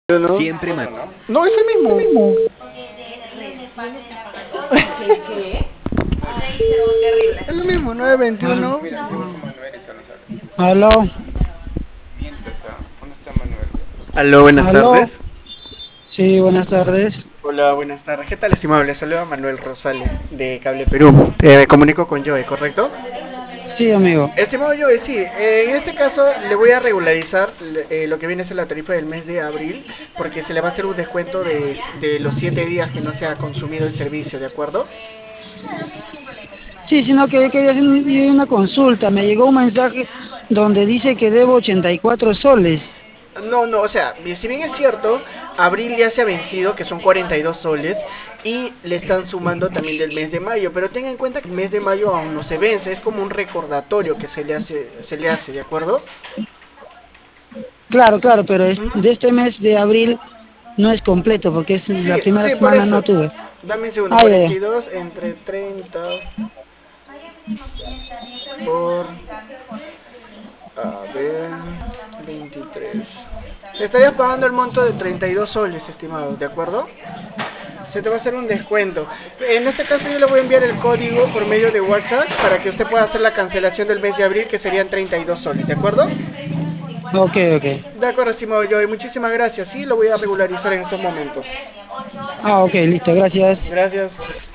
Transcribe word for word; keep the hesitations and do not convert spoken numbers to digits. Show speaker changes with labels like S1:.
S1: Yo no.
S2: Siempre ma-
S1: No, es el mismo.
S3: ¿Qué?
S1: Es lo mismo, nueve veintiuno.
S4: Mira, llegó su Manuel y se nos habla.
S5: Aló,
S4: Mientras, ah, ¿dónde está Manuel?
S1: Aló, buenas
S5: aló.
S1: tardes.
S5: Sí, buenas tardes.
S1: Hola, buenas tardes. ¿Qué tal, estimado? Les saluda Manuel Rosales de Cable Perú. Eh, me comunico con Joe, ¿correcto?
S5: Sí, amigo.
S1: Estimado Joe, sí. Eh, en este caso le voy a regularizar eh, lo que viene a ser la tarifa del mes de abril, porque se le va a hacer un descuento de, de los siete días que no se ha consumido el servicio, ¿de acuerdo?
S5: Sí, sino que quería hacer un- una consulta. Me llegó un mensaje donde dice que debo ochenta y cuatro soles.
S1: No, no, o sea, si bien es cierto, abril ya se ha vencido, que son cuarenta y dos soles, y le están sumando también del mes de mayo, pero tenga en cuenta que el mes de mayo aún no se vence, es como un recordatorio que se le hace, se le hace, ¿de acuerdo?
S5: Claro, claro, pero es-
S1: Ujú.
S5: de este mes de abril no es completo porque es la
S1: Sí,
S5: primera
S1: sí, por
S5: semana
S1: eso.
S5: no tuve.
S1: Dame un segundo,
S5: Ah, ya,
S1: cuarenta
S5: ya.
S1: y dos entre treinta por, a ver, veintitrés. Estarías pagando el monto de treinta y dos soles, estimado, ¿de acuerdo? Se te va a hacer un descuento. En este caso yo le voy a enviar el código por medio de WhatsApp para que usted pueda hacer la cancelación del mes de abril, que serían treinta y dos soles, ¿de acuerdo?
S5: Ok, ok.
S1: De acuerdo, estimado Joey, muchísimas gracias. Sí, lo voy a regularizar en estos momentos.
S5: Ah, ok, listo, gracias.
S1: Gracias.